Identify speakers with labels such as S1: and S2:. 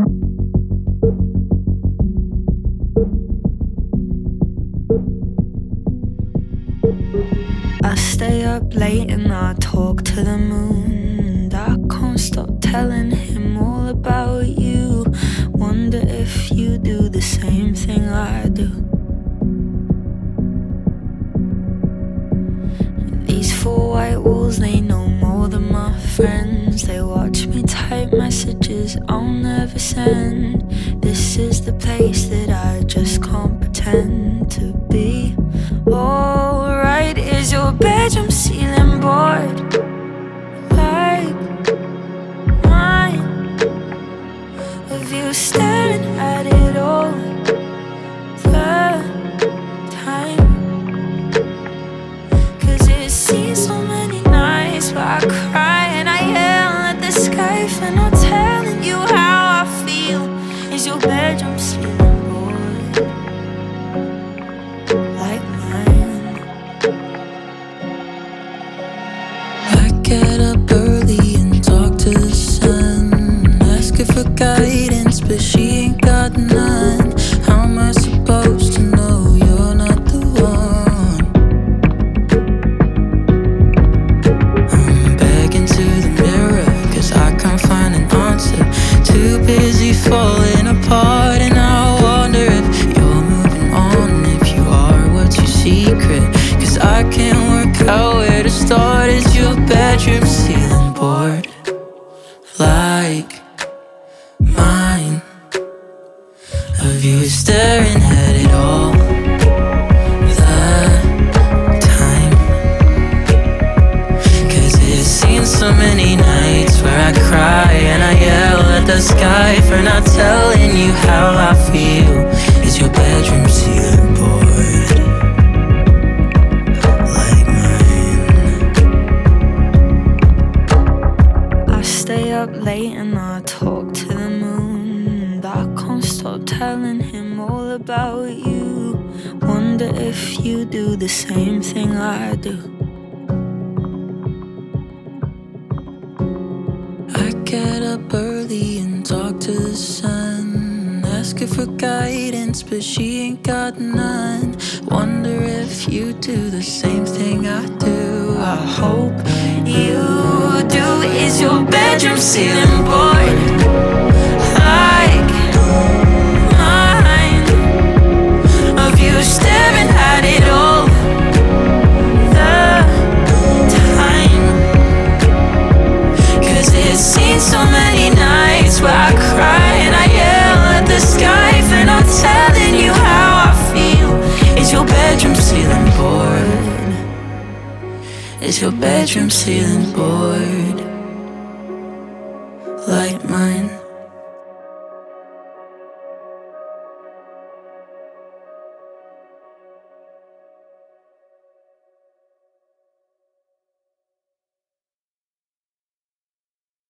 S1: I stay up late and I talk to the moon. I can't stop telling him all about you. Wonder if you do the same thing I do. These four white walls, they know more than my friends. They watch me type messages I'll never send. This is the place that I just can't pretend to be. Alright, is your bedroom ceiling board like mine? Of you staring at it all the time? 'Cause it's seen so many nights where I cry and I yell at the sky for not telling you how I feel. Is your bedroom ceiling board like mine?
S2: I get up early and talk to the sun, ask her for guidance, but she ain't got none. How am I supposed to know you're not the one? I'm begging to the mirror, 'cause I can't find an answer. Too busy falling apart, and I wonder if you're moving on. If you are, what's your secret? 'Cause I can't work out where to start. Is your bedroom ceiling board like mine? Of you staring at it all the time? 'Cause it's seen so many nights where I cry and I yell at the sky for not telling you how I feel. Is your bedroom ceiling board like mine?
S1: I stay up late and I talk to the moon. I can't stop telling him all about you. Wonder if you do the same thing I do.
S2: I get up early and talk to the sun, ask her for guidance, but she ain't got none. Wonder if you do the same thing I do. I hope
S1: You do. Is your bedroom ceiling board like mine? Of you staring at it all the time? 'Cause it's seen so many nights where I cry and I yell at the sky for not telling you how I feel. Is your bedroom ceiling board? Is your bedroom ceiling board like mine?